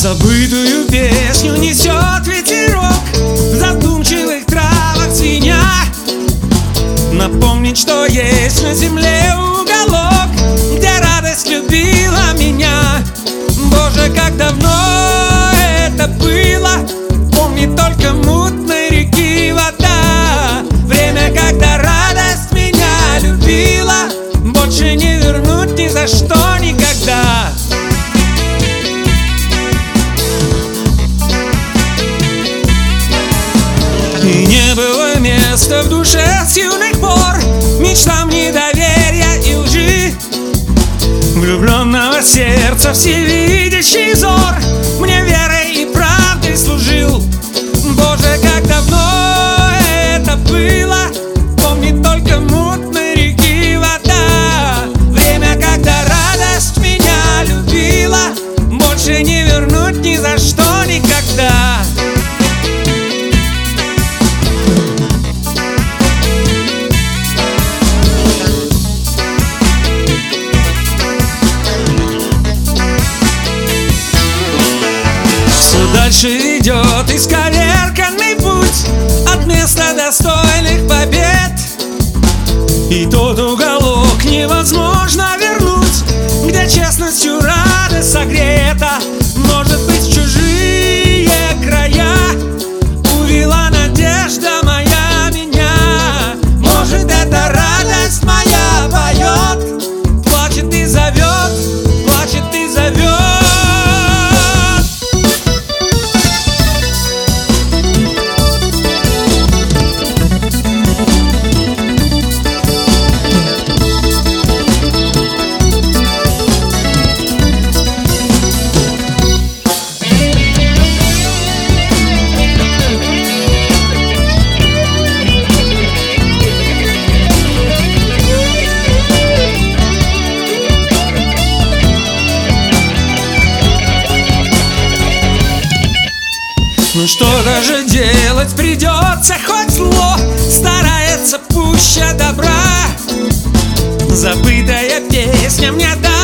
Забытую песню несет ветерок в задумчивых травах звеня. Напомнить, что есть на земле уголок, где радость любила меня. Боже, как давно это было, помнит только мутной реки вода. Время, когда радость меня любила, больше не вернуть ни за что никогда. И не было места в душе с юных пор мечтам недоверия и лжи. Влюбленного сердца всевидящий взор мне верой и правдой служил. Боже, как давно это было, помнит только мутной реки вода. Время, когда радость меня любила, больше не вернуть ни за что никогда. Дальше идет исковерканный путь от места достойных побед. И тот уголок невозможно вернуть, где честностью радость согрета. Может быть, в чужие края увела надежда моя меня. Может, эта радость моя поет, плачет и зовет, плачет и зовет. Ну что даже делать придется, хоть зло старается пуще добра. Забытая песня мне